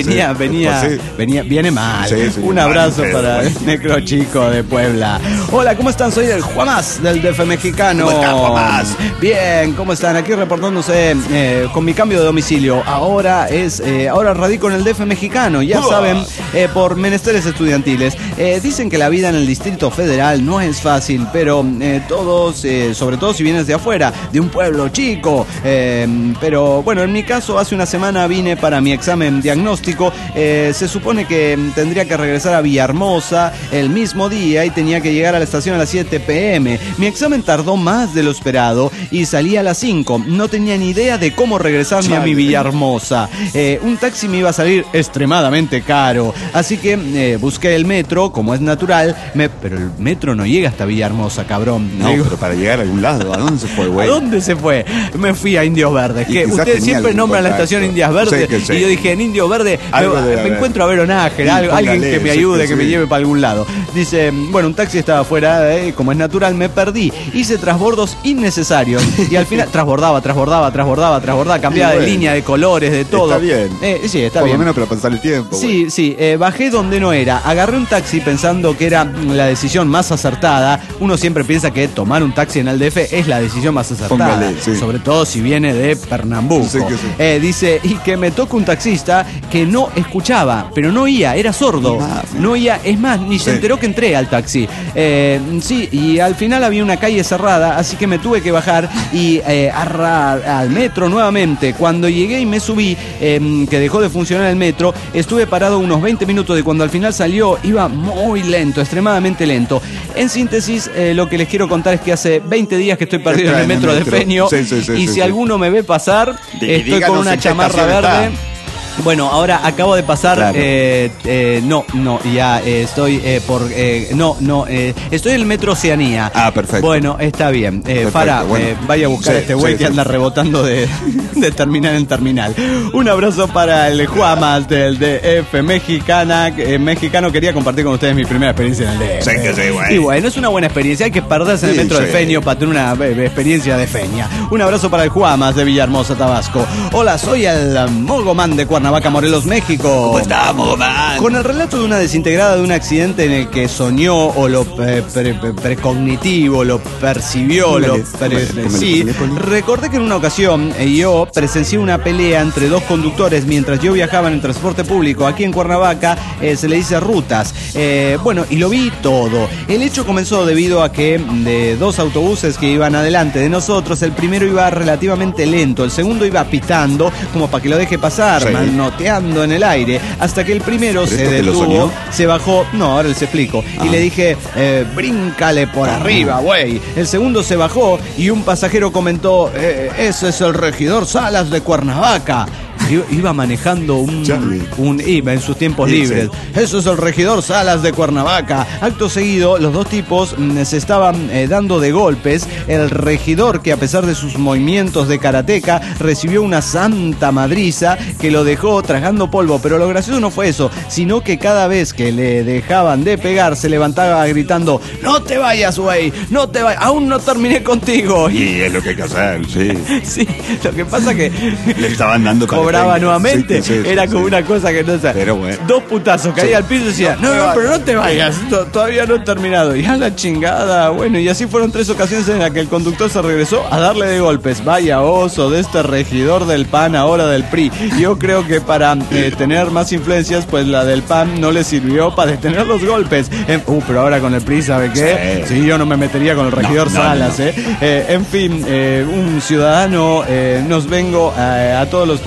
Viene mal. Un abrazo para el necro chico de Puebla. Hola, ¿cómo están? Soy el Juamás del DF mexicano.
¿Cómo están, Juamás?
Bien, ¿cómo están? Aquí reportándose con mi cambio de domicilio. Ahora radico en el DF mexicano, ya saben, por menesteres estudiantiles. Dicen que la vida en el Distrito Federal no es fácil, pero todos, sobre todo si vienes de afuera, de un pueblo chico. Pero bueno, en mi caso, hace una semana vine para mi examen diagnóstico. Se supone que tendría que regresar a Villahermosa el mismo día y tenía que llegar a la estación a las 7 p.m. Mi examen tardó más de lo esperado y salí a las 5. No tenía ni idea de cómo regresarme a mi Villahermosa. Un taxi me iba a salir extremadamente caro, así que busqué el metro, como es natural, pero el metro no llega hasta Villahermosa, cabrón.
No, pero para llegar a algún lado, ¿a dónde se fue, güey?
¿A dónde se fue? Me fui a Indios Verdes. Que ustedes siempre nombran la estación Indios Verdes, y yo dije, en Indios Verdes me encuentro a Verón Ángel, alguien que me ayude, que me lleve para algún lado. Dice, bueno, un taxi estaba afuera, como es natural, me perdí, hice transbordos innecesarios y al final transbordaba, cambiaba de línea, de colores, de todo.
Está bien.
Sí, está
por
bien.
Por lo menos para pasar el tiempo.
Sí, bajé donde no era, agarré un taxi pensando que era la decisión más acertada. Uno siempre piensa que tomar un taxi en el DF es la decisión más acertada.
Póngale,
sobre todo si viene de Pernambuco. Dice, y que me toca un taxista que no escuchaba, pero no oía, era sordo. No oía, es más, ni se enteró que entré al taxi. Y al final había una calle cerrada, así que me tuve que bajar y al metro nuevamente. Cuando llegué y me subí, que dejó de funcionar el metro, estuve parado unos 20 minutos y cuando al final salió, iba muy lento, extremadamente lento. En síntesis, lo que les quiero contar es que hace 20 días que estoy perdido en el metro de Feño, y si alguno me ve pasar, estoy con una chamarra verde. Bueno, ahora acabo de pasar, estoy en el metro Oceanía.
Perfecto.
Bueno, está bien. Farah, vaya a buscar a este güey que anda rebotando de terminal en terminal. Un abrazo para el Juamas del DF mexicano. Quería compartir con ustedes mi primera experiencia en el DF. Y bueno, es una buena experiencia. Hay que perderse en el metro de Feño para tener una experiencia de feña. Un abrazo para el Juamas de Villahermosa, Tabasco. Hola, soy el Mogoman de Cuernavaca, Morelos, México.
¿Cómo está, Mogoman?
Con el relato de una desintegrada de un accidente en el que soñó o lo precognitivo, lo percibió, recordé que en una ocasión yo presencié una pelea entre dos conductores mientras yo viajaba en el transporte público. Aquí en Cuernavaca se le dice rutas. Y lo vi todo. El hecho comenzó debido a que de dos autobuses que iban adelante de nosotros, el primero iba relativamente lento, el segundo iba pitando como para que lo deje pasar, manoteando en el aire, hasta que el primero se detuvo, se bajó, ahora les explico, y le dije, bríncale por arriba, güey. El segundo se bajó y un pasajero comentó, ese es el regidor Salas de Cuernavaca. Iba manejando iba en sus tiempos libres. Eso es el regidor Salas de Cuernavaca. Acto seguido, los dos tipos se estaban dando de golpes. El regidor, que a pesar de sus movimientos de karateca, recibió una santa madriza que lo dejó tragando polvo. Pero lo gracioso no fue eso, sino que cada vez que le dejaban de pegar, se levantaba gritando, no te vayas, güey, no te vayas, aún no terminé contigo.
Y es lo que hay que hacer,
Sí, lo que pasa que
le estaban dando
cobraba nuevamente, era como una cosa que no sé.
Pero bueno.
Dos putazos, caía al piso y decía, no, pero no te vayas, todavía no he terminado. Y a la chingada, bueno, y así fueron 3 ocasiones en las que el conductor se regresó a darle de golpes. Vaya oso de este regidor del PAN, ahora del PRI. Yo creo que para tener más influencias, pues la del PAN no le sirvió para detener los golpes. Pero ahora con el PRI, ¿sabe qué? Sí, yo no me metería con el regidor Salas, En fin, un ciudadano, nos vengo a todos los pueblos de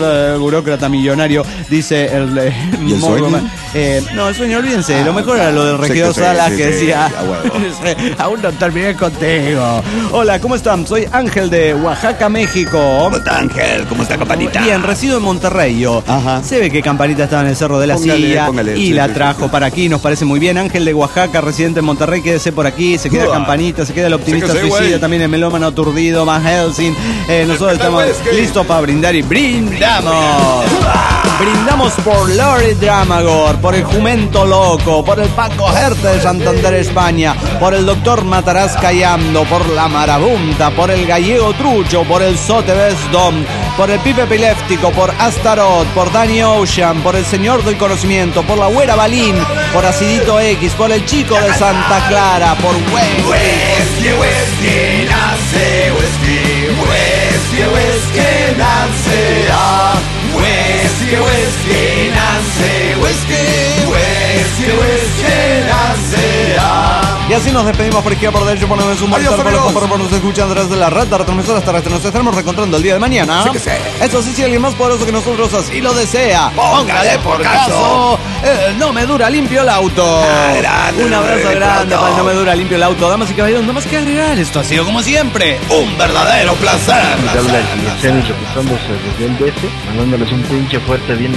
burócrata millonario, dice el
¿Y el sueño?
No, el sueño, olvídense. Lo mejor era lo del regidor Salas que decía: aún no terminé contigo. Hola, ¿cómo están? Soy Ángel de Oaxaca, México.
¿Cómo está, Ángel? ¿Cómo está, Campanita?
Bien, resido en Monterrey yo.
Ajá.
Se ve que Campanita estaba en el Cerro de la Silla y la trajo para aquí. Nos parece muy bien. Ángel de Oaxaca, residente en Monterrey, quédese por aquí. Se queda Campanita, se queda el optimista suicida, también el melómano aturdido, Van Helsing. Nosotros estamos listos para brindar y brindamos. Brindamos por Lori Dramagor, por el Jumento Loco, por el Paco Gerte de Santander, España, por el Doctor Mataraz Callando, por la Marabunta, por el Gallego Trucho, por el Sote Besdom, por el Pipe Epiléptico, por Astaroth, por Danny Ocean, por el Señor del Conocimiento, por la Güera Balín, por Acidito X, por el Chico de Santa Clara, por
Whisky, whisky, nace, whisky, whisky, whisky, nace, whisky, whisky, nace, whisky, whisky, whisky, nace,
Y así nos despedimos por izquierda, por derecho, por no un monitor, por los por nos escuchan través de la red de retransmisoras terrestres. Nos estaremos reencontrando el día de mañana.
Sí que sé.
Eso sí, si alguien más poderoso que nosotros así lo desea, póngale por caso. No me dura limpio el auto.
Grande,
un abrazo grande para el No me dura limpio el auto. Damas y caballeros, no más que agregar. Esto ha sido como siempre
un verdadero placer.
Te habla el reportándose desde el DC, mandándoles un pinche fuerte bien.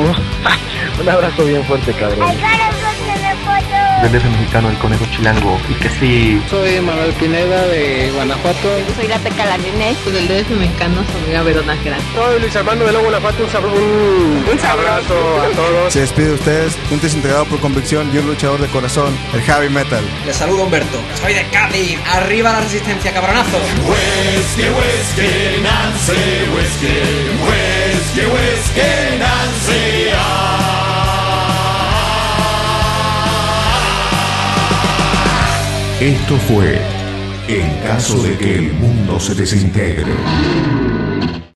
Un abrazo bien fuerte, cabrón. Del DF mexicano, el conejo chilango. Y que sí.
Soy Manuel Pineda de Guanajuato.
Soy la Teca Larinés.
Del DF mexicano, soy Verona Gran.
Soy Luis Armando de Lobo Guanajuato. Un abrazo a todos.
Se despide de ustedes, un desintegrado por convicción y un luchador de corazón, el heavy metal.
Les saludo Humberto. Soy de Cádiz. Arriba la resistencia, cabronazos.
Whisky, whisky, Nancy, whisky, whisky, whisky, Nancy.
Esto fue En caso de que el mundo se desintegre.